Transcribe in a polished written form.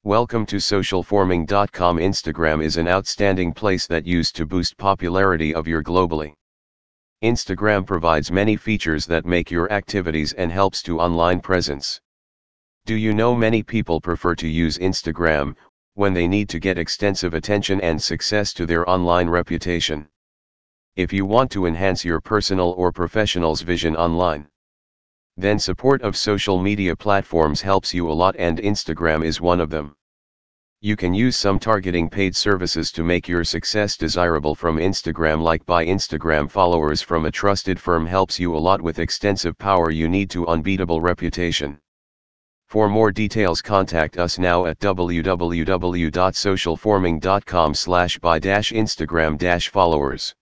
Welcome to socialforming.com. Instagram is an outstanding place that used to boost popularity of your globally. Instagram provides many features that make your activities and helps to online presence. Do you know many people prefer to use Instagram when they need to get extensive attention and success to their online reputation? If you want to enhance your personal or professional's vision online, then support of social media platforms helps you a lot, and Instagram is one of them. You can use some targeting paid services to make your success desirable from Instagram, like buy Instagram followers from a trusted firm helps you a lot with extensive power you need to unbeatable reputation. For more details, contact us now at www.socialforming.com/buy-Instagram-followers.